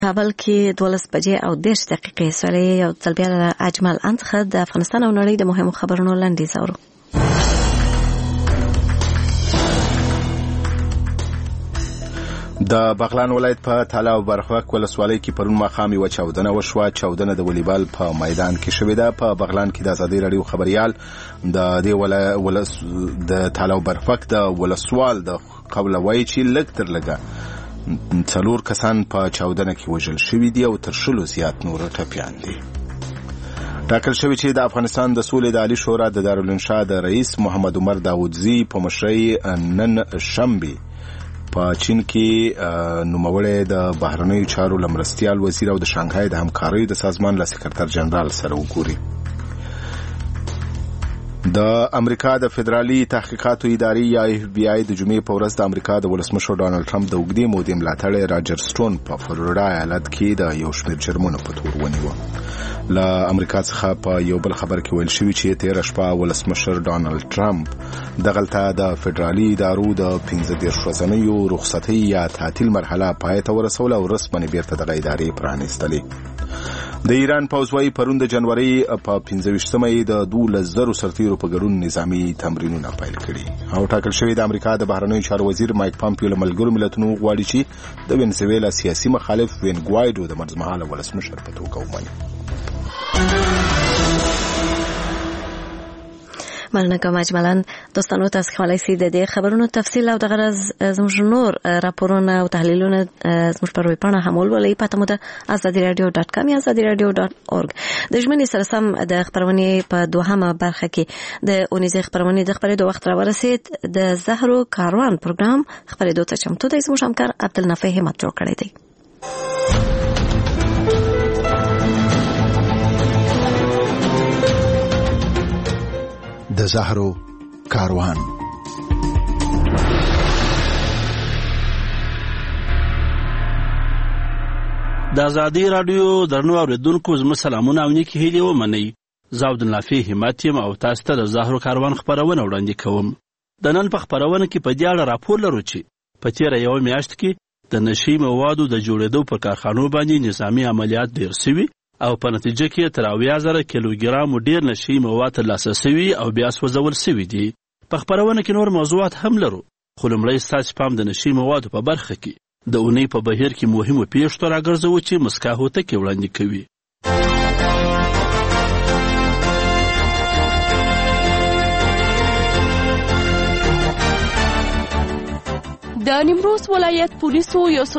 کابل کې 12 بجې او 10 دقیقې سره یو ځل بیا له اجمل انتخاب د افغانستان او نړۍ د مهمو خبرونو لاندې زورو. د بغلان ولایت په تاله او برخوک ولسوالۍ کې پرون ماښام یوه چاودنه وشوه. چاودنه د والیبال په میدان کې شوې ده. په بغلان کې د ازادي راډیو خبریال د دې د تاله او برخوک د ولسوال د قوله وایي چې لږ تر لږه 4 کسان په چاودنه کې وژل شوي دي او تر 10 زیات نور ټپیان دي. ټاکل شوی چې د افغانستان د سولې د عالی شورا د دارالانشا د رئیس محمد عمر داودزی په مشرۍ نن شنبه په چین کې نوموړی د بهرنیو چارو لمرستیال وزیر او د شانګهای د همکاریو د سازمان له سکرټر جنرال سره وګوري. د امریکا د فدرالي تحقیقاتو ادارې یا اف بی آی د جمعې په ورځ د امریکا د ولسمشر ډانلډ ټرمپ د اوږدې مودې ملاتړی راجر سټون په فلوریډا ایالت کې د یو شمېر جرمونو په تور ونیوه. له امریکا څخه په یو بل خبر کې ویل شوي چې تېره شپه ولسمشر ډانلډ ټرمپ دغلته د فدرالي ادارو د 15 ورځنیو رخصتۍ یا تعطیل مرحله پای ته ورسوله او رسماً بیرته دغه ادارې پرانیستلې. د ایران پوځ وايي پرون د جنوري په 15مه د 12,000 سرتیرو په ګډون نظامی تمرینونه پیل کړي او ټاکل شوی د امریکا د بهرنیو چارو وزیر مایک پامپیو له ملګرو ملتونو غواړي چې د وینزویلا سیاسي مخالف وین ګوایډو د مرزمحاله ولسمشر په توګه ومني. مننه کوم اجمالاً دوستانو تاسو کولای شئ د دې خبرونو تفصیل او د غرض زموږ نور راپورونه او تحلیلونه زموږ په ویبپاڼه هم ولولئ. پته مو ده azadiradio.com یا azadiradio.org. د ژمنې سره سم د خبرونې په دوهمه برخه کې د اونیزې خبرونې د خبرېدو وخت را ورسید. د زهرو کاروان پروګرام خبرېدو ته چمتو دی. زموږ همکار عبدالنافع همت جوړ کړی دی. د زهرو کاروان. د ازادي راډیو درنو اوریدونکو زما سلامونه او نیکی هیلې ومنئ. زه عبدالنافع همت یم او تاسو ته د زهرو کاروان خبرونه وړاندې کوم. د نن په خبرونه کې په دې اړه راپور لرو چې په تېره یوه میاشت کې د نشي موادو د جوړېدو په کارخانو باندې نظامي عملیات ډېر سوي او په نتیجه کې تر 80,000 کیلوګرام ډیر نشي مواد ترلاسه شوي او بیا سوځول شوي دي. په خبرونه کې نور موضوعات هم لرو، خو لومړی ستاسو پام د نشي موادو په برخه کې د اونۍ په بهیر کې مهمو پیښو ته راګرځوو چې مسکا هوتکې وړاندې کوي. د نیمروز ولایت پولیسو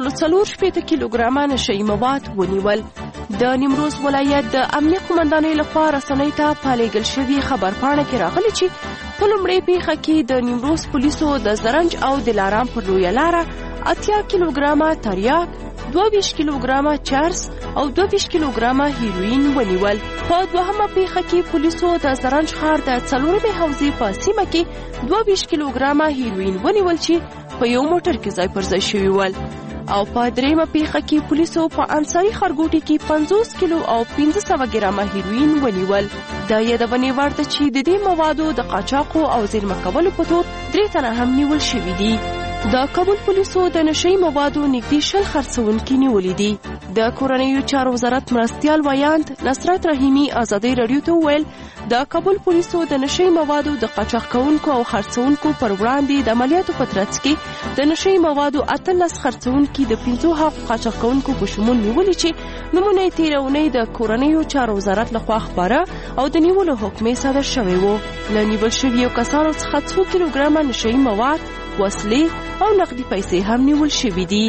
140 کیلوګرامه نشي مواد ونیول. د نیمروز ولایت د امنیه قومندانۍ لخوا رسنۍ ته په لېږل شوي خبرپاڼه کې راغلي چې په لومړۍ پیښه کې د نیمروز پولیسو د زرنج او دلارام پر لویه لاره 80 کیلوګرامه تریاک، 22 کیلوګرامه چرس او 22 کیلوګرامه هیروین ونیول. په دوهمه پیښه کې پولیسو د زرنج ښار د 4مې حوزې په سیمه کې 22 کیلوګرامه هیروین ونیول چې په یو موټر کې ځای پر ځای شوي ول. او په دریمه پیښه کې پولیسو په انصاري ښارګوټي کې 50 کیلو او 1500 ګرامه هیروین ونیول. دا یادونې وړ ده چې د دې موادو د قاچاقو او زیرمه کولو په تور 3 تنه هم نیول شوي دي. د کابل پولیسو د نشي موادو نږدې 10 خرڅونکي نیولي دي. د کورنیو چارو وزارت مرستیال ویاند نصرت رحیمي ازادي راډیو ته وویل د کابل پولیسو د نشي موادو د قاچاق کوونکو او خرڅونکو پر وړاندې د عملیاتو په ترڅ کې د نشي موادو 18 خرڅونکي د 15 قاچاق کوونکو په شمول نیولي چې نمونه یې تېره اونۍ د کورنیو چارو وزارت لخوا خپاره او د نیولو حکم یې صادر شوی و. له نیول شویو کسانو څخه 2 کیلوګرامه نشي مواد، وسلې او نقدي پیسې هم نیول شوي دي.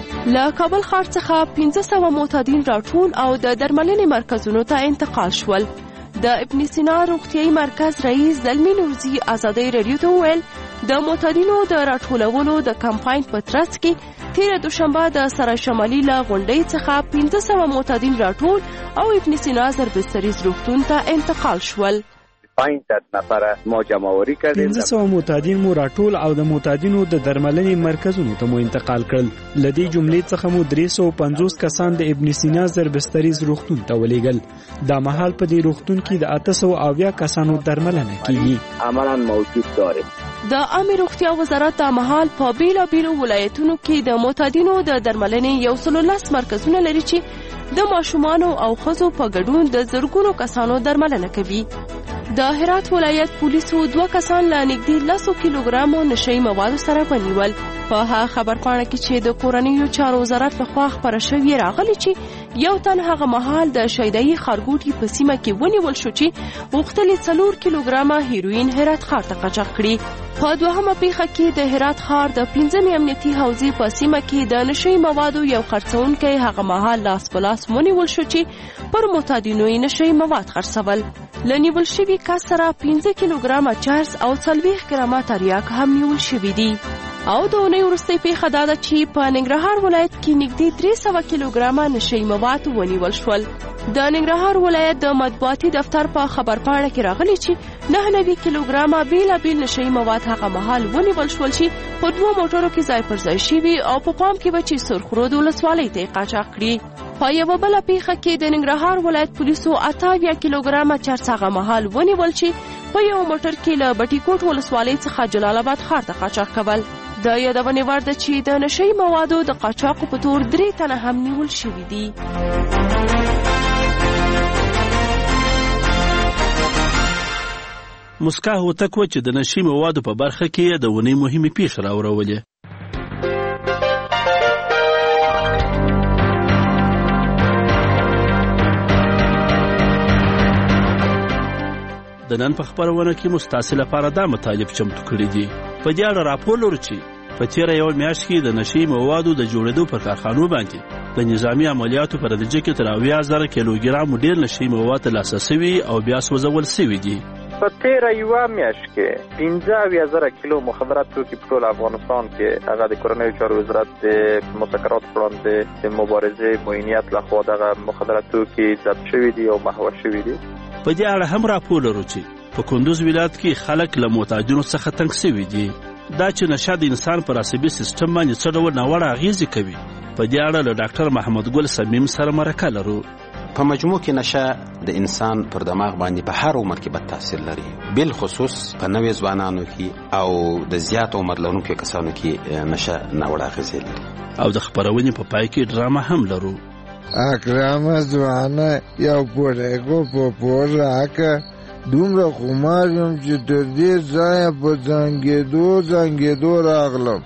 له کابل ښار څخه 1500 معتادین راټول او د درملنې مرکزونو ته انتقال شول. د ابن سینا روغتیايي مرکز رئیس زلمی نورزي ازادي راډیو ته وویل د معتادینو د راټولولو د کمپاین په ترڅ کې تېره دوشنبه د سرای شمالي له غونډۍ څخه 1500 معتادین راټول او ابن سینا زربستریز روغتون ته انتقال شول. 500 نفر ما جمع‌آوری کردیم. 1500 معتادین مو راټول او د معتادینو د درملنې مرکزونو ته مو انتقال کړل. لدی جملې څخه مو 350 کسان د ابن سینا زربستریز روغتون ته ولېږل. دا مهال په دې روغتون کې د 800 کسانو درملنه کیږي. عملاً موجود داره. د عامه روغتیا وزارت د مهال په بیلابیلو ولایتونو کې د معتادینو د درملنې 110 مرکزونه لري چې د ماشومانو او ښځو په ګډون د زرګونو کسانو درملنه کوي. د هرات ولایت پولیسو 2 کسان له نږدې 10 کیلوګرامو نشهیي موادو سره ونیول. په هغه خبرپاڼه کې چې د کورنیو چارو وزارت لخوا خپره شوې راغلي چې یو تن هغه مهال د شیدایي ښارګوټي په سیمه کې ونیول شو چې غوښتل 4 کیلوګرامه هیروین هرات ښار ته قاچاق کړي. په دوهمه پیښه کې د هرات ښار د 5 امنیتي حوزې په سیمه کې د نشهیي موادو یو خرڅونکی هغه مهال لاس په لاس ونیول شو چې پر معتادینو یې نشهیي مواد خرڅول. له نیول شوي کس سره 15 کیلوګرامه چرس او 40 ګرامه تریاک هم نیول شوي دي. او د اونۍ وروستۍ پیښه دا ده چې په ننګرهار ولایت کې نږدې 300 کیلوګرامه نشهیي مواد ونیول شول. د ننګرهار ولایت د مطبوعاتي دفتر په خبرپاڼه کې راغلي چې 99 کیلوګرامه بیلابیل نشهیي مواد هغه مهال ونیول شول چې په 2 موټرو کې ځای پر ځای شوي او په پام کې به چې سرخرود ولسوالۍ ته یې قاچاق کړي. په یوه بله پیښه کې د ننګرهار ولایت پولیسو 28 کیلوګرامه چرس هغه مهال ونیول چې په یو موټر کې له بټي کوټ ولسوالۍ څخه جلال آباد ښار ته قاچاق کول. د یادونې وړ ده چې د نشهیي موادو د قاچاقو په تور 3 تنه هم نیول شوي دي. مسکا هوتک و چې د نشهیي موادو په برخه کې د اونۍ مهمې پیښې راوړولې. د نن په خبرونه کې مستاسې لپاره دا مطالب چمتو کړي دي. په دې اړه راپور لرو چې په تېره یوه میاشت کې د نشهیي موادو د جوړېدو پر کارخانو باندې د نظامي عملیاتو په نتیجه کې تر 80,000 کیلوګرام ډېر نشهیي مواد ترلاسه سوي او بیا سوځول سوي دي. په تېره یوه میاشت کې 15,000 کیلو مخدرات توکي په ټول افغانستان کې هغه د کورنیو چارو وزارت د مسکراتو پر وړاندې د مبارزې معینیت لخوا دغه مخدرات توکي ضبط شوي دي او محوه شوي دي. په دې اړه هم راپور لرو چې په کندوز ولایت کې خلک له معتادینو څخه تنګ شوي دي. دا چې نشه د انسان پر عصبي سیستم باندې څه ډول ناوړه اغېزې کوي، په دې اړه له ډاکټر محمد ګل صمیم سره مرکه لرو. په مجموع کې نشه د انسان پر دماغ باندې په هر عمر کې بد تاثیر لري، بالخصوص په نوې ځوانانو کې او د زیات عمر لرونکو کسانو کې نشه ناوړه اغېزې لري. او د خبرونې په پای کې ډرامه هم لرو. اکرامه ځوانه یو پورېګو په پور راکه دومره خمار یم چې تر دې ځایه په زنګېدو راغلم.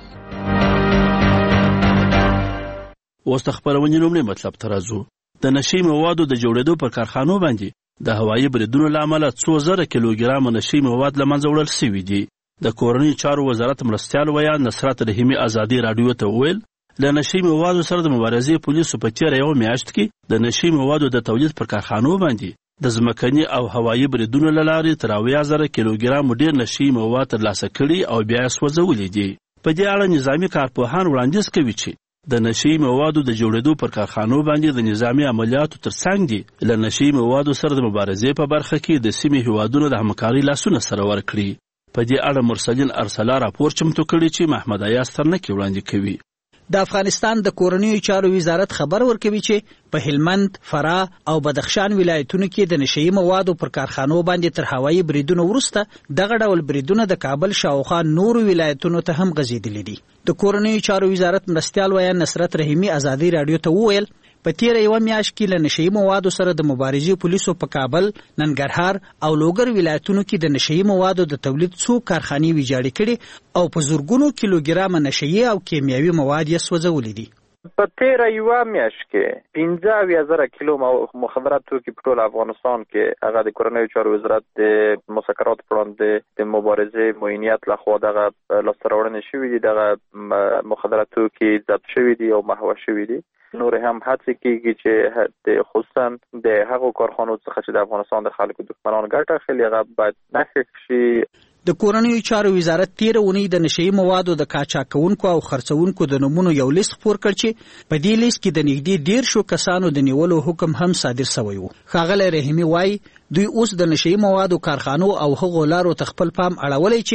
اوس د خبرونې لومړی مطلب ته راځو. د نشهیي موادو د جوړېدو پر کارخانو باندې د هوایي بریدونو له امله 2,000 کیلوګرامه نشهیي مواد له منځه وړل سوي دي. د کورنیو چارو وزارت مرستیال ویان نصرت رحیمي ازادي راډیو ته وویل له نشهیي موادو سره د مبارزې پولیسو په تېره یوه میاشت کې د نشهیي موادو د تولید پر کارخانو باندې د ځمکني او هوایي بریدونو له لارې تر 80,000 کیلوګرام ډېر نشهیي مواد ترلاسه کړي او بیا یې سوځولي دي. په دې اړه نظامي کارپوهان وړاندیز کوي چې د نشهیي موادو د جوړېدو پر کارخانو باندې د نظامي عملیاتو ترڅنګ دي له نشهیي موادو سره د مبارزې په برخه کې د سیمې هیوادونو د همکارۍ لاسونه سره ورکړي. په دې اړه مرسلین ارسلا راپور چمتو کړی چې محمد ایاز ترنکي وړاندې کوي. د افغانستان د کورنیو چارو وزارت خبر ورکوي چې په هلمند، فراه او بدخشان ولایتونو کې د نشهیي موادو پر کارخانو باندې تر هوایي بریدونو وروسته دغه ډول بریدونه د کابل شاوخوا نورو ولایتونو ته هم غځېدلي دي. د کورنیو چارو وزارت مرستیال ویان نصرت رحیمي ازادي راډیو ته وویل په تېره یوه میاشت کې له نشهیي موادو سره د مبارزې پولیسو په کابل، ننګرهار او لوګر ولایتونو کې د نشهیي موادو د تولید څو کارخانې ویجاړې کړي او په زرګونو کیلوګرامه نشهیي او کیمیاوي مواد یې سوځولي دي. په تېره یوه میاشت کې 15,000 کیلو مخدرات توکي په ټول افغانستان کې هغه د کورنیو چارو وزارت د مسکراتو پر وړاندې د مبارزې معینیت لخوا دغه لاسته راوړنې شوي دي. دغه مخدرات توکي ضبط شوي دي او محوه شوي دي. نور هم هڅې کېږي چې خصوصا د هغو کارخانو څخه چې د افغانستان د خلکو دښمنان ګټه اخلي هغه باید نښه شي. د کورنیو چارو وزارت تېره اونۍ د نشهیي موادو د قاچاق کوونکو او خرڅوونکو د نومونو یو لیست خپور کړ چې په دې لیست کې د نږدې 150 کسانو د نیولو حکم هم صادر شوی و. ښاغلی رحیمي وایي دوی اوس د نشهیي موادو کارخانو او هغو لارو ته خپل پام اړولی چې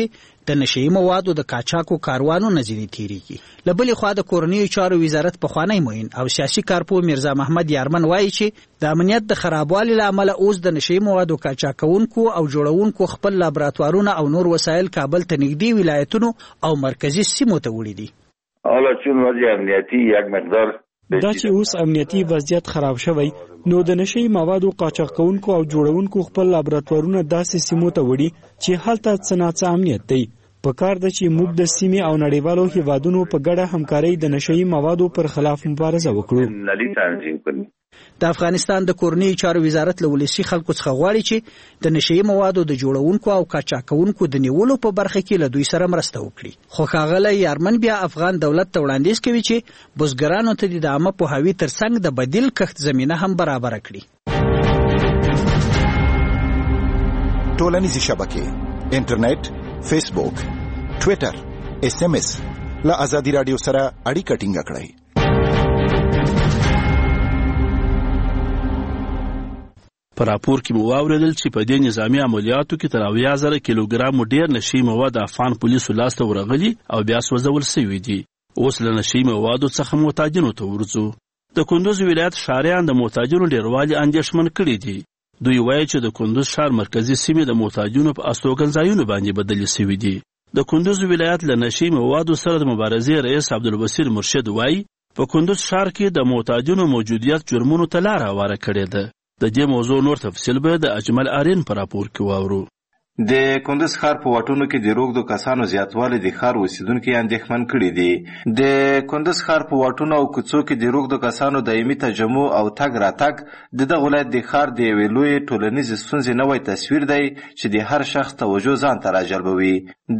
د نشئی موادو د قاچاقو کاروانونه ځینې تیریږي. له بلې خوا د کورنیو چارو وزارت پخوانی معین او سیاسي کارپوه میرزا محمد یارمن وایي چې د امنیت د خرابوالي له امله اوس د نشئی موادو قاچاقونکو او جوړونکو خپل لابراتوارونه او نور وسایل کابل ته نږدې ولایتونو او مرکزی سیمو ته وړي دي. حالا چون وضع امنیتی یک مقدار دا چې اوس امنیتي وضعیت خراب شوی نو د نشئی موادو قاچاقونکو او جوړونکو خپل لابراتوارونه داسې سیمو ته وړي چې هلته څه امنیت دی. په کار ده چې موږ د سیمې او نړیوالو هیوادونو په ګډه همکارۍ د نشئی موادو پر خلاف مبارزه وکړو. د افغانستان د کورنیو چارو وزارت له ولسي خلکو څخه غواړي چې د نشئی موادو د جوړونکو او قاچاقونکو د نیولو په برخه کې له دوی سره مرسته وکړي. خو ښاغلی یارمن بیا افغان دولت ته وړاندیز کوي چې بزګرانو ته د عامه پوهاوي ترڅنګ د بدیل کښت زمینه هم برابره کړي. ټولنیزې شبکې انټرنیټ، فیسبوک، ټویټر، SMS له آزادي رادیو سره اړیکه ټینګه کړئ. په راپور کې مو واوریدل چې په دې نظامي عملیاتو کې تر 80,000 کیلوګرام ډیر نشئی مواد افغان پولیسو لاسته ورغلي او بیا سوځول شوي دي. اوس له نشئی موادو څخه محتاجینو ته ورځو. د کندوز ولایت ښاریان د محتاجینو ډیروالي اندېښمن کړي دي. دوی وایي چې د کندوز ښار مرکزی سیمې د محتاجینو په استوګنځایونو باندې بدلې شوي دي. د کندوز ولایت له نشئی موادو سره د مبارزې رئیس عبدالبصیر مرشد وایي په کندوز ښار کې د محتاجینو موجودیت جرمونو ته لاره هواره کړې ده. د دې موضوع نور تفصیل به د اجمل آرین په راپور کې واورو. د کندوز ښار په واټونو کې د روږدو کسانو زیاتوالی د ښار اوسیدونکي اندېښمن کړي دي. د کندوز ښار په واټونو او کوڅو کې د روږدو کسانو دایمي تجمع او تګ راتګ د دغه ولایت د ښار د یوې لویې ټولنیزې ستونزې نوی تصویر دی چې د هر شخص توجه ځان ته راجلبوي.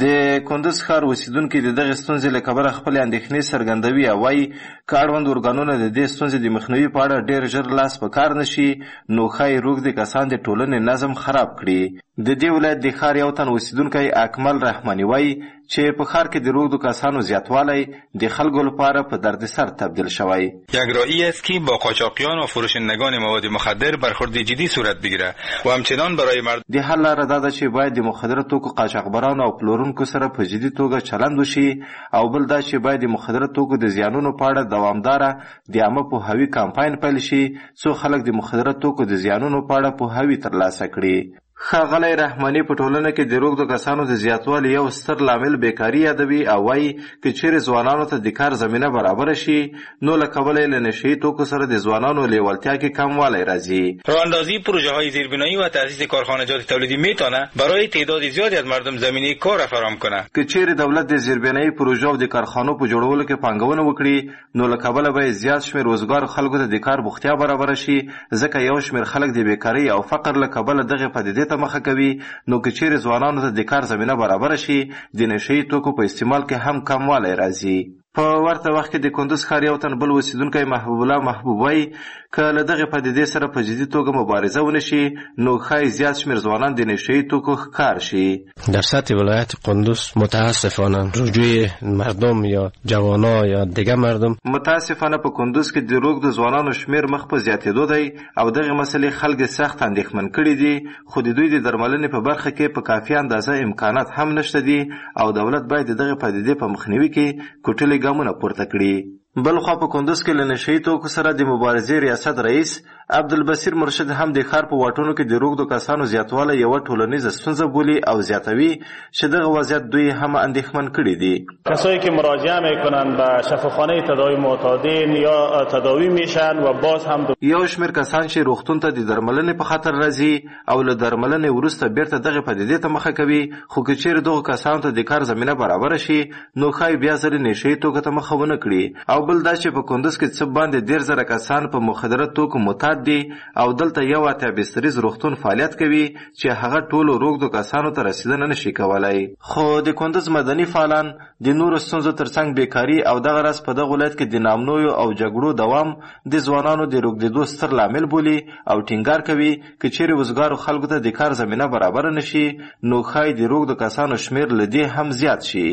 د کندوز ښار اوسیدونکي د دغې ستونزې له کبله خپلې اندېښنې څرګندوي او وایي که اړوند ارګانونه د دې ستونزې د مخنیوي په اړه ډېر ژر لاس په کار نه شي نو ښایي روږدي کسان د ټولنې نظم خراب کړي. د دې ولایت د ښار یو تن اوسیدونکی اکمل رحماني وایي چې په ښار کې د روږدو کسانو زیاتوالی د خلکو لپاره په دردسر تبدیل شوی. یک راهی است که با قاچاقیان و فروشندگان مواد مخدر برخورد جدی صورت بگیره و همچنان برای مردم د حل لاره دا ده چې باید د مخدره توکو قاچاقبرانو او پلورونکو سره په جدي توګه چلند وشي او بل دا چې باید د مخدره توکو د زیانونو په اړه دوامداره د عامه پوهاوي کمپاین پیل شي څو خلک د مخدره توکو د زیانونو په اړه پوهاوي ترلاسه کړي. ښاغلی رحماني په ټولنه کې د روږدو کسانو د زیاتوالي یو ستر لامل بیکاري یادوي او وایي که چیرې ځوانانو ته د کار زمینه برابره شي نو له کبله له نشئی توکو سره د ځوانانو لیوالتیا کې کموالی راځي. راهاندازی پروژه های زیربنایی و تأسیس کارخانجات تولیدی میتونه برای تعداد زیادی از مردم زمینه کار فراهم کنه. که چیرې دولت د زیربنایی پروژه او د کارخانو په جوړولو کې پانګونه وکړي نو له کبله به زیات شمېر روزګار خلکو ته د کار بوختیا برابره شي ځکه یو شمېر خلک د بیکارۍ او فقر له کبله دغې پدیدې ته مخه کوي نو که چیرې ځوانانو ته د کار زمینه برابره شي د نشئی توکو په استعمال کې هم کموالی راځي. په ورته وخت کې د کندوز ښار یو تن بل اوسیدونکی محبوب الله محبوب وایي که له دغې پدیدې سره په جدي توګه مبارزه ونه شي نو ښایي زیات شمېر ځوانان د نشئی توکو ښکار شي. در سطح ولایت قندوز متاسفانه رجوع مردم یا جوانا یا دیگه مردم متاسفانه په کندوز کې د روږدو ځوانانو شمېر مخ په زیاتېدو دی او دغې مسلې خلک سخت اندېښمن کړي دي خو د دوی د درملنې په برخه کې په کافي اندازه امکانات هم نشته دي او دولت باید د دغې پدیدې په مخنیوي کې کوټلې ګامونه پورته کړي. بلخوا په کندوز کې له نشئی توکو سره د مبارزې ریاست رئیس عبدالبصیر مرشد هم د ښار په واټونو کې د روږدو کسانو زیاتوالی یوه ټولنیزه ستونزه بولي او زیاتوي چې دغه وضعیت دوی هم اندېښمن کړي دي. کسایی که مراجعه میکنن به شفاخانه تداوی معتادین یا تداوی میشن و باز هم یو شمېر کسان چې روغتون ته د درملنې په خاطر راځي او له درملنې وروسته بیرته دغې پدیدې ته مخه کوي خو که چیرې دغو کسانو ته د کار زمینه برابره شي نو ښایي بیا ځلې نشئی توکو ته مخه ونه کړي. او بل دا چې په کندوز کې څه باندې 10,000 کسان په مخدره توکو معتاد دي او دلته یو اتیا بستریز روغتون فعالیت کوي چې هغه ټولو روږدو کسانو ته رسیدنه نشي کولای. خو د کندوز مدني فعالان د نورو ستونزو ترڅنګ بیکاري او دغه راز په دغه ولایت کې د نامنویو او جګړو دوام د ځوانانو د روږدېدو ستر لامل بولي او ټینګار کوي که چیرې وزګارو خلکو ته د کار زمینه برابره نشي نو ښایي د روږدو کسانو شمېر له دې هم زیات شي.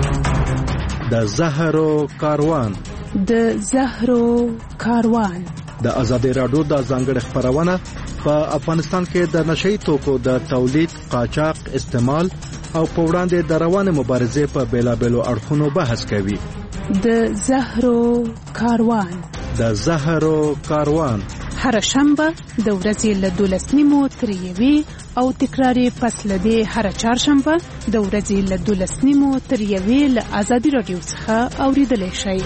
د زهرو کاروان د زهرو کاروان د ازادي رادیو د ځانګړي خبرونه په افغانستان کې د نشئی توکو د تولید، قاچاق، استعمال او په وړاندې د روانه مبارزې په بیلابېلو اړخونو بحث کوي. د زهرو کاروان هر شنبه د ورځې له 12 تر 1 او تکراري پس لدې هر چهارشنبه د ورځې له 12 تر 1 له ازادي رادیو څخه اوریدلای شئ.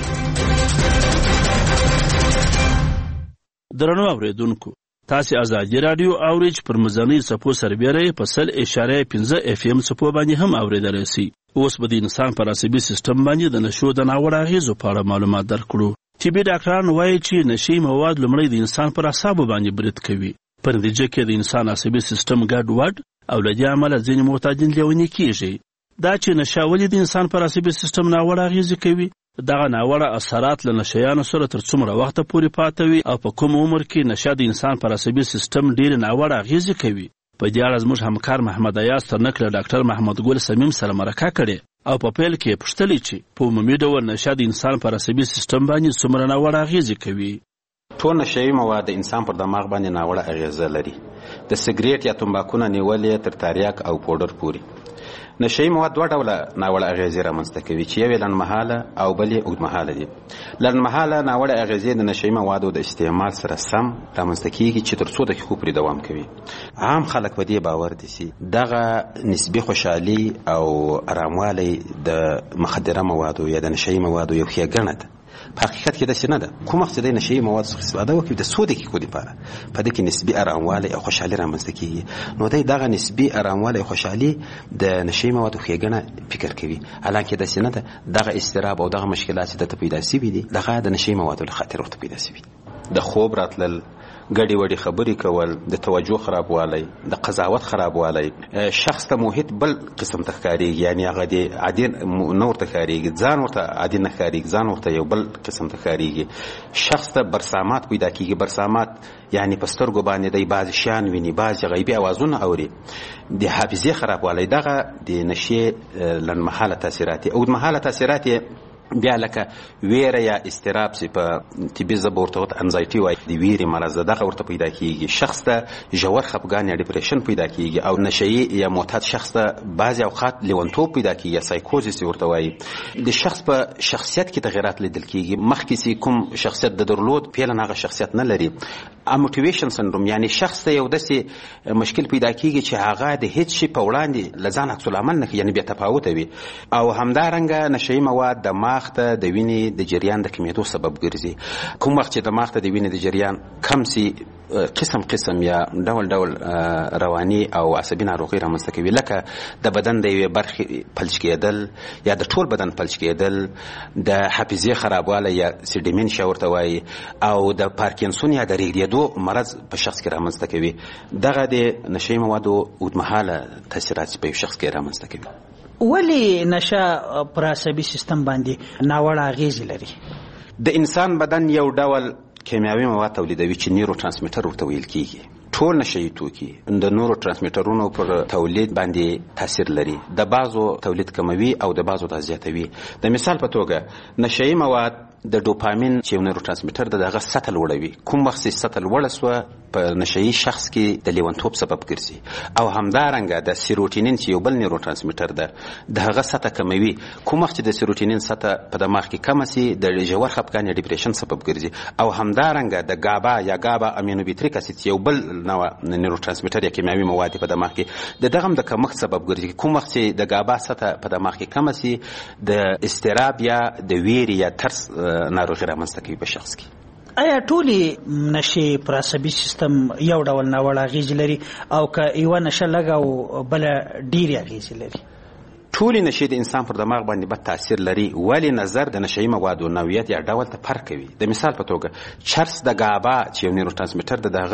درنو اوریدونکو، تاسو ازادي رادیو اورېج پر مزنی سپو سربېره په 100.5 FM سپو باندې هم اوریدلای شئ. اوس به د انسان پر عصبي سیستم باندې د نشو د ناوړه اغېزو په اړه معلومات درکړو. طبي ډاکټران وایي چې نشي مواد لومړی د انسان پر اعصابو باندې برید کوي، په نتیجه کې د انسان عصبي سیستم ګډوډ او له دې امله ځینې معتادین لیوني کېږي. دا چې نشه ولې د انسان پر عصبي سیستم ناوړه اغېزې کوي، دغه ناوړه اثرات له نشیانو سره تر څومره وخته پورې پاتې وي او په کوم عمر کې نشه د انسان پر عصبي سیستم ډېرې ناوړه اغېزې کوي. په دې اړه زموږ همکار محمد ایاز ترنک له ډاکټر محمد ګل سمیم سره مرکه کړې او په پیل کې پوښتلې چې په عمومي ډول نشه د انسان پر عصبي سیستم باندې څومره ناوړه اغېزې کوي. ټول نشهیي مواد د انسان پر دماغ باندې ناوړه اغېزه لري، د سګریټ یا تمباکو نه نیولې تر تریاک او پوډر پورې. نشهیي مواد دوه ډوله ناوړه اغېزې رامنځته کوي چې یوې لنډمهاله او بلې اوږدمهاله دي. لنډمهاله ناوړه اغېزې د نشهیي موادو د استعمال سره سم رامنځته کیږي چې تر څو دقیقو پورې دوام کوي. عام خلک په دې باور دي چې دغه نسبي خوشحالي او آراموالی د مخدره موادو یا د نشهیي موادو یو ښېګڼه ده. په حقیقت کې داسې نه ده. کوم وخت چې د نشهیي موادو څخه استفاده وکړي د څو دقیقو لپاره په دې کې نسبي آراموالی او خوشحالي رامنځته کیږي، نو دی دغه نسبي آراموالی او خوشحالي د نشهیي موادو ښېګڼه فکر کوي، حالانکه داسې نه ده. دغه اضطراب او دغه مشکلات چې دته پیدا شوي دي دغه د نشهیي موادو له خاطر ورته پیدا شوي. د خوب راتلل، ګډې وډې خبرې کول، د توجه خرابوالی، د قضاوت خرابوالی، شخص ته محیط بل قسم ته ښکارېږي، یعنې هغه د عادي نه ورته ښکارېږي، ځان ورته عادي نه ښکارېږي، ځان ورته یو بل قسم ته ښکارېږي. شخص ته برسامات پیدا کېږي، برسامات یعنې په سترګو باندې دی بعضې شیان ویني، بعضې غیبي اوازونه اوري. د حافظې خرابوالی دغه د نشې لنډمهاله تاثیرات دي. اوږدمهاله تاثیرات بیا لکه ویره یا اضطراب چې په طبي ژبه ورته انزایټي وایي، د ویرې مرض دغه ورته پیدا کیږي. شخص ته ژور خفګان یا ډیپریشن پیدا کیږي، او نشهیي یا معتاد شخص ته بعضې اوقات لیونتوب پیدا کیږي یا سایکوزیس ورته وایي. د شخص په شخصیت کې تغیرات لیدل کیږي، مخکې چې کوم شخصیت د درلود فعلا هغه شخصیت نه لري. اموټیویشن سندروم یعنی شخص ته یو داسې مشکل پیدا کیږي چې هغه د هیڅ شي په وړاندې له ځان عکس العمل نه کوي، یعنې بیا تفاوته وي. او همدارنګه نشهیي مواد دماغ ته د وینې د جریان د کمیدو سبب ګرځي. کوم وخت چې دماغ ته د وینې د جریان کم سي، قسم قسم یا ډول ډول رواني او عصبي ناروغۍ رامنځته کوي، لکه د بدن د یوې برخې فلج کېدل یا د ټول بدن فلج کېدل، د حافظې خرابوالی یا ډیمنشیا ورته وایي، او د پارکینسون یا د ریږدېدو مرض په شخص کې رامنځته کوي. دغه د نشهیي موادو اوږدمهاله تاثیرات په یو شخص کې رامنځته کوي. ولې نشه پر عصبي سیستم باندې ناوړه اغېزې لري؟ د انسان بدن یو ډول کیمیاوي مواد تولیدوي چې نیورو ترانسمیټر ورته ویل کیږي. ټول نشهیي توکي د نورو ترانسمیټرونو پر تولید باندې تاثیر لري. د بعضو تولید کموي او د بعضو دا زیاتوي. د مثال په توګه نشهیي مواد د ډوپامین چې یو نیورو ترانسمیټر د دغه سطح لوړوي. کوم وخت چې سطح لوړه سوه په نشهیي شخص کې د لیونتوب سبب ګرځي. او همدارنګه د سیروټینین چې یو بل نیورو ترانسمیټر ده د هغه سطح کموي. کوم وخت چې د سیروټینین سطح په دماغ کې کمه سي د ژور خفګان یا ډیپریشن سبب ګرځي. او همدارنګه د ګابا یا ګابا امینوبیتریک اسید یو بل نوع نیورو ترانسمیټر یا کیمیاوي مواد په دماغ کې د دغه د کمښت سبب ګرځي. کوم وخت چې د ګابا سطح په دماغ کې کمه سي د اضطراب یا د ویرې یا ترس ناروغي رامنځته کوي په شخص کې. آیا ټولې نشې پر عصبي سیستم یو ډول ناوړه اغېزې لري او که یوه نشه لږه او بله ډېرې اغېزې لري؟ ټولې نشې د انسان پر دماغ باندې بد تاثیر لري، ولې نظر د نشهیي موادو نوعیت یا ډول ته فرق کوي. د مثال په توګه چرس د ګابا چې یو نیورو ترانسمیټر د دغه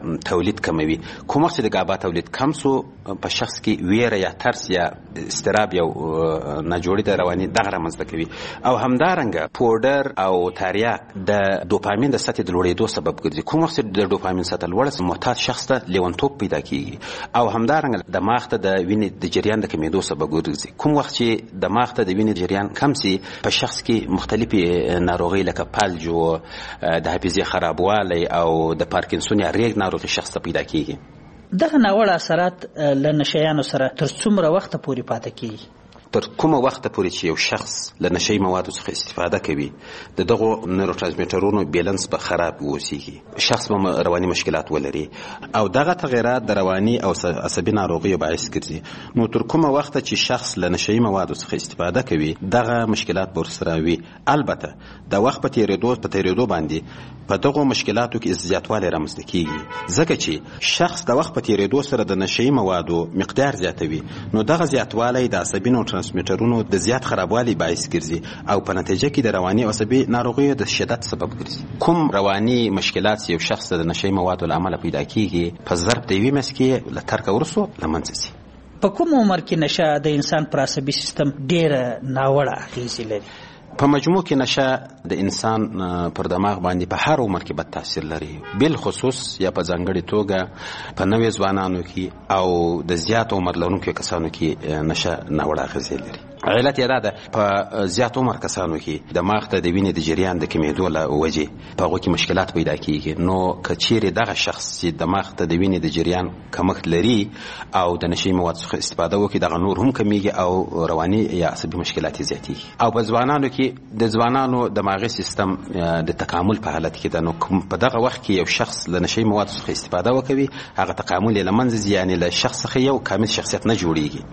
ګابا تولید کموي. کوم وخت د ګابا تولید کم سو په شخص کې ویره یا ترس یا استراب یا ناجوړي د رواني دغه رامنځته کوي. او همدارنګه پودر او تریاک د دوپامین د سطح د لوړېدو سبب ګرځي. کوم وخت د دوپامین سطح لوړه معتاد شخص ته لیونتوب پیدا کیږي. او همدارنګه دماغ ته د وینې د جریان د کمیدو سبب ګرځي. کوم وخت چې دماغ ته د وینې جریان کم سي په شخص کې مختلفي ناروغي لکه فلج او د حافظې خرابوالی او د پارکینسون یا ریګ ناروغي شخص ته پیدا کیږي. دغه ناوړه اثرات له نشیانو سره تر څومره وخت پورې پاتې کیږي؟ تر کومه وخت پورې چې یو شخص له نشي موادو څخه استفاده کوي د دغه نورو ترانسمیټرونو بیلانس به خراب ووسیږي، شخص به رواني مشکلات ولري او دغه تغیرات د رواني او عصبي ناروغیو باعث ګرځي. نو تر کومه وخت چې شخص له نشي موادو څخه استفاده کوي دغه مشکلات به ورسره وي. البته د وخت په تیریدو باندې په دغه مشکلاتو کې زیاتوالی رامنځته کیږي، ځکه چې شخص د وخت په تیریدو سره د نشي موادو مقدار زیاتوي. نو دغه زیاتوالی د عصبي نورو ترانسمیټرونو د زیات خرابوالي باعث ګرځي او په نتیجه کې د رواني او عصبي ناروغیو د شدت سبب ګرځي. کوم رواني مشکلات یو شخص د نشي موادو له امله پیدا کیږي په ظرف د یوې میاشتې کې له ترکه وروسته له منځه ځي. په کوم عمر کې نشه د انسان پر عصبي سیستم ډېره ناوړه اغېزې لري؟ په مجموع کې نشه د انسان پر دماغ باندې په هر عمر کې بد تاثیر لري، بل خصوص یا په ځانګړې توګه په نوې ځوانانو کې او د زیات عمر لرونکو کسانو کې نشه ناوړه اغېزې لري. علت یې دا ده په زیات عمر کسانو کې دماغ ته د وینې د جریان د کمیدو له وجې په هغو کې مشکلات پیدا کیږي. نو که چیرې دغه شخص چې دماغ ته د وینې د جریان کمښت لري او د نشي موادو څخه استفاده وکړي دغه نور هم کمیږي او رواني یا عصبي مشکلات یې زیاتېږي. او په ځوانانو کې د ځوانانو دماغي سیستم د تکامل په حالت کې ده. نو په دغه وخت کې یو شخص له نشي موادو څخه استفاده وکوي هغه تکامل یې له منځه ځي، یعنې له شخص څخه یو کامل شخصیت نه جوړیږي.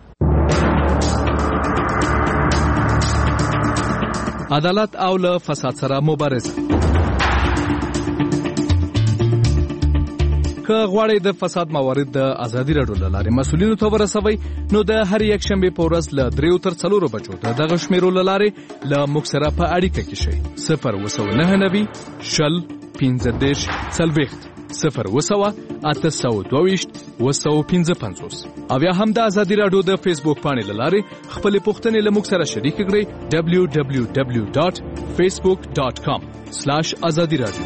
عدالت او له فساد سره مبارزه. که غواړئ د فساد موارد د ازادي راډیو له لارې مسؤلینو ته ورسوئ نو د هر یک شنبې په ورځ له 3 تر 4 بجو د دغه شمیرو له لارې له موږ سره په اړیکه کې شئ. 029 شل 15 40 0 او یا هم د ازادي راډیو د فیسبوک پاڼې له لارې خپلې پوښتنې له موږ سره شریک کړئ www.facebook.com/azadi-radio.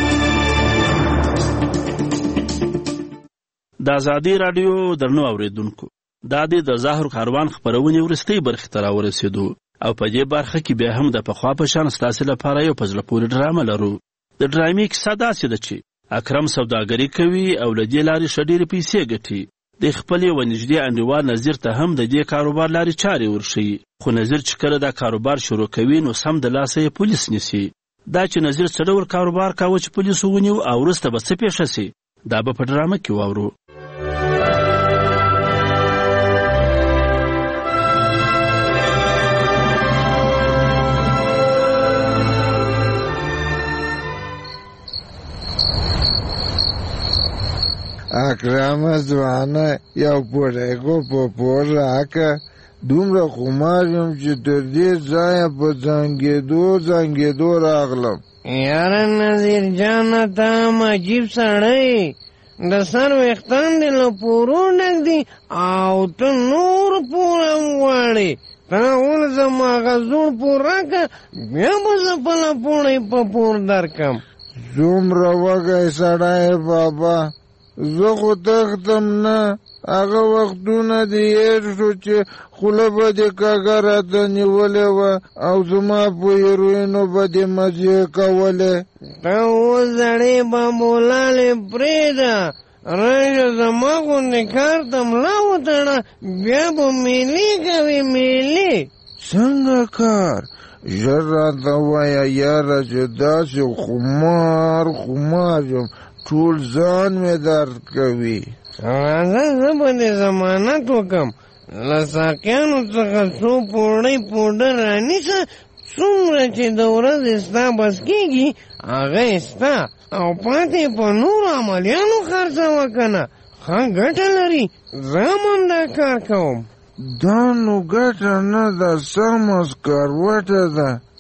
د ازادي راډیو درنو اوریدونکو، دا د ظاهر کاروان خبرونه ورستۍ برخه ته راورسېدو او په دې برخه کې بیا هم د پخوا په شان ستاسو لپاره یو په زړه پورې ډرامه لرو. د ډرامې کیسه داسې ده چې اکرم سوداګري کوي او له دې لارې ښه ډېرې پیسې ګټي. د خپل یو نږدې انډیوال نظیر ته هم د دې کاروبار لارې چارې ورښیي، خو نظیر چې کله دا کاروبار شروع کوي نو سم د لاسه یې پولیس نیسي. دا چې نظیر څه ډول کاروبار کاوه چې پولیسو ونیو او وروسته به څه پیښه سي دا به په ډرامه کې واورو. اکرم ځوانه یو پوړیکو په پور راکه، دومره خمار یم چې تر دې ځایه په زنګېدو راغلم. یاره نظیر جانه ته هم عجیب سړی، د سر ویښتان دې له پورو ډک دي او ته نور پور هم غواړې. ته ول زما هغه زوړ پور راکه بیا به زه بله پوړۍ په پور درکم. څومره وږی سړی بابا، زه خو تختم نه. هغه وختونه دې هېر شو چې خوله به دې کږه راته نیولې وه او زما په هیروینو به دې مزې کولې. ته اوس زړې بابولالې پرېږده، راشه زما غوندې کار ته ملا وتړه، بیا به میلې کوې میلې. څنګه کار؟ ژر راته وایه یاره چې داسې خمار یم ټول ځان مې درد کوي. راځه زه به دې ضمانت وکم، له ساقیانو څخه څو پوړۍ پوډر رانیسه، څومره چې د ورځې ستا بس کېږي هغه یې ستا او پاتې په نورو عملیانو خرڅوه که نه، ښه ګټه لري. زه هم دا کار کوم. دا نو ګټه نه ده، سمه سکروټه ده.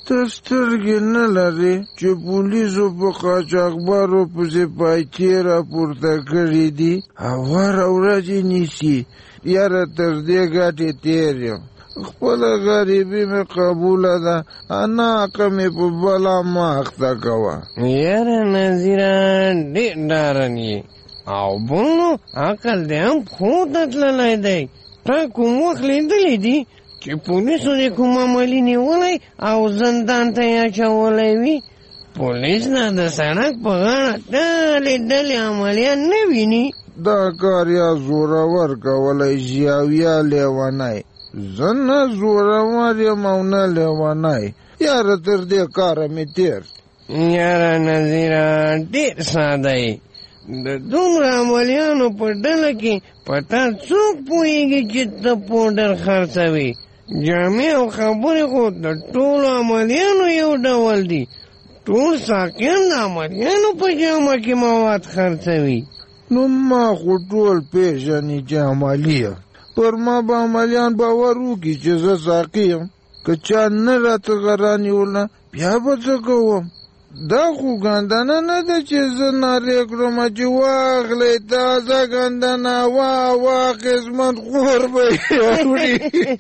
ته سترګې نه لرې چې پولیسو په قاچاقبرو پسې پایتې راپورته کړي دي او هره ورځ یې نیسي. یاره تر دې ګټې تېر یم، خپله غریبي مې قبوله ده، اناقه مې په بلا مه اخته کوه. یاره نظیره ډېر ډارن یې او بل نو عقل دې هم پښو ته تللی دی. تا کوم وخت لیدلی دي چې پولیسو دې کوم عملي نیولی او زندان ته یې اچولی وي؟ پولیس نه د سړک په غاړه ډلې ډلې عملیات نه ویني. دا کار یا زورور کولی شي او یا لیونی. زه نه زورور یم او نه لیونی. یاره تر دې کاره مې تېر. یاره نظیره ډېر ساده یې. د دومره عملیانو په ډله کې په تا څوک پوهېږي چې ته پوډر خرڅوي؟ جامې او خبرې خو د ټولو عملیانو یو ډول دي. ټول ساقیان د عملیانو په جامه کې مواد خرڅوي. نو ما خو ټول پېژني چې عملي یم. پر ما به عملیان باور وکړي چې زه ساقي یم. که چا نه راته غره نیوله بیا به څه کوم؟ دا خو ګندنه نه ده چې زه نارې کړم چې واخلئ تازه ګندنه وا قسمت خور به یې وړي.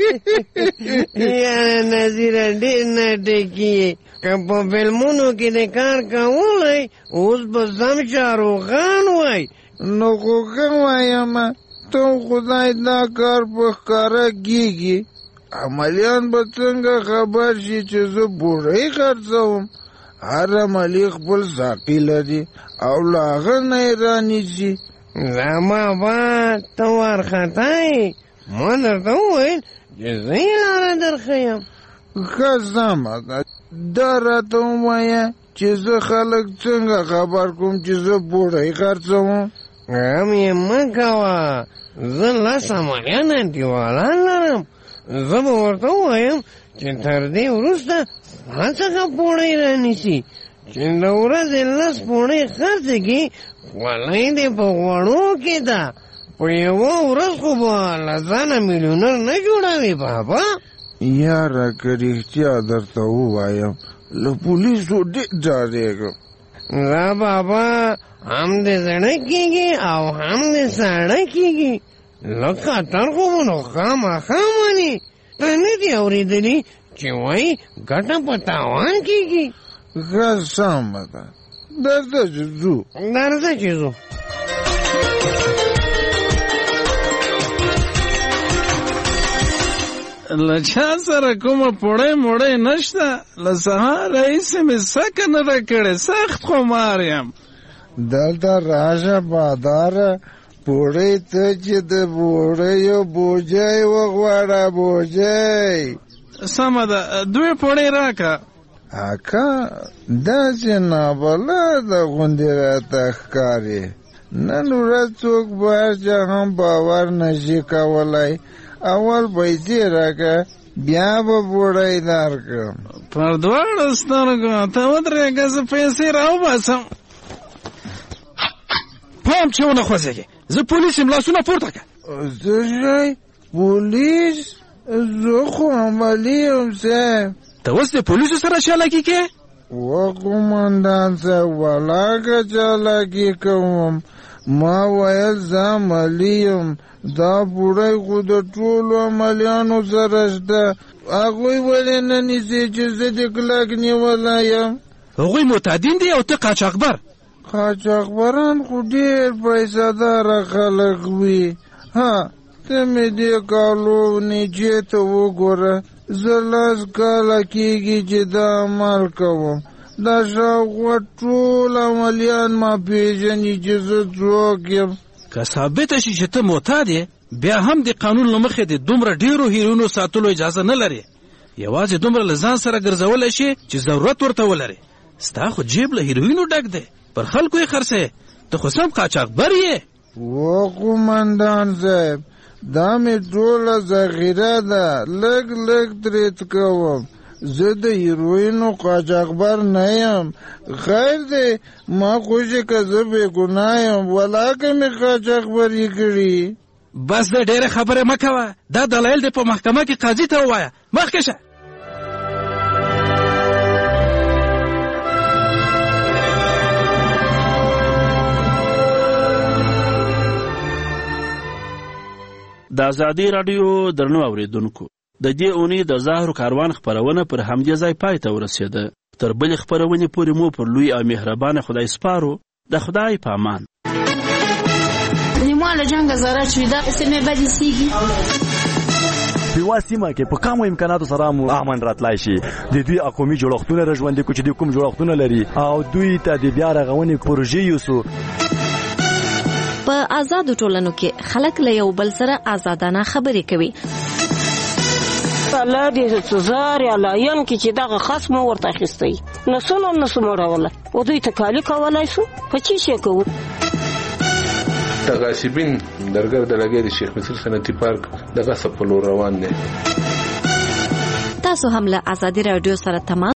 یاره نظیره ډېر ناټکي یې. که په فلمونو کې د کار کولی اوس به سم شاروخان وای. نو خو ښه وایم ته خدای دا کار په ښکاره کېږي. عملیان به څنګه خبر شي چې زه بوډۍ خرڅوم؟ هر عملي خپل ساقي لري او له هغه نه یې رانیسي. زما با ته وارخطا یې. ما درته وویل چې زه یې لاره درښیم. ښه سمه ده، دا راته ووایه چې زه خلک څنګه خبر کوم چې زه بوډۍ خرڅوم؟ غم یې مه کوه، زه 10 عملیان انډیوالان لرم. زه به ورته ووایم چې تر دې وروسته ما څخه پوړۍ رانیسي. چې د ورځې 10 پوړۍ خرڅې کړي خولۍ دې په غوړو کې ده. په یوه ورځ خو به له ځانه میلیونر نه جوړوي بابا. یاره که رښتیا درته ووایم له پولیسو ډېر ډارېږم. زه بابا هم دې زړه کېږي او هم دې ساړه کېږي. لکه خطر خو به نو خامخا مني. ته نه دې اورېدلي چې وایي ګټه په تاوان کېږي؟ ښه سمه ده، درځه چې ځو. درځه چې ځو. له چا سره کومه پوړۍ موړۍ نشته. له سهار راهیسې مې سکه نه ده کړې، سخت خمار یم. دلته راشه باداره، پوړۍ ته چې د بوډیو بوجۍ وغواړه. بوجۍ سمه ده، 2 پوړۍ راکه. اکا داسې نابلده غوندې راته ښکاري. نن ورځ څوک به هر چا هم باور نشي کولی. اول پیسې راکه بیا به بوډۍ درکړم. پر 2 سترګو ته ودرېږه، زه پیسې راوباسم. پام چې ونه خوځېږې، زه پولیس یم، لاسونه پورته کړه. څه شی؟ پولیس؟ زه خو عملي یم صاحب. ته اوس د پولیسو سره چالاکي کې؟ قومندان صاحب ولاکه چالاکي کوم. ما ویل زه عملي یم. دا بوډۍ خو د ټولو عملیانو سره شته. هغوی ولې نه نیسي چې زه د کلک نیولی یم؟ هغوی معتادین دي او ته قاچاقبر. قاچاقبران خو ډېر پیسه داره خلک وي. ها ته مې دې کالو نیچې ته وګوره. زه 10 کاله کېږي چې دا عمل کوم. دا شاوخوا ټول عملیان ما پېژني چې زه څوک یم. که ثابته شي چې ته معتاد یې، بیا هم د قانون له مخې د دومره ډېرو هیروینو ساتلو اجازه نه لري. یوازې دومره له ځان سره ګرځولی شي چې ضرورت ورته ولري. ستا خو جیب له هیروینو ډک دی، پر خلکو یې خرڅوې. ته خو سم قاچاقبر یې. قومندان صاحب دا مې ټوله ذخیره ده، لږ لږ ترې کوم. زه د هیروینو قاچاقبر نه یم. خیر دی ما خوشې که زه بې ګناه یم، ولاکه مې قاچاقبري کړي. بس د ډېره خبرې مه کوه. دا دلایل دې په محکمه کې قاضي ته ووایه. مخکې شه. ازادي رادیو درنو اوریدونکو د دې اونۍ د زهرو کاروان خپرونه پر همدې ځای پای ته ورسېده. تر بلې خپرونې پورې مو پر لوی او مهربانه خدای سپارو. د خدای په امان. نیمه له جنګه زاره چې دا سیمه بدې سیږي په وا سیمه کې په کومو امکاناتو سره مو امن راتلای شي. د دوی قومي جوړښتونه راژوندي کو چې د کوم جوړښتونه لري او دوی ته د بیا رغونې پروژې یوسو. په آزادو ټولنو کې خلک له یو بل سره آزادانه خبرې کوي. الله دې سزار یا لاین کې چې دغه خصم ورته اخیستی نسونه مړوله او دوی تکالی کولای شو په چی شي کوو. تغاسبین درګر د لګې د شیخ مصر صنعتي پارک دغه سپلو روان دي. تاسو هم له ازادي رادیو سره تماس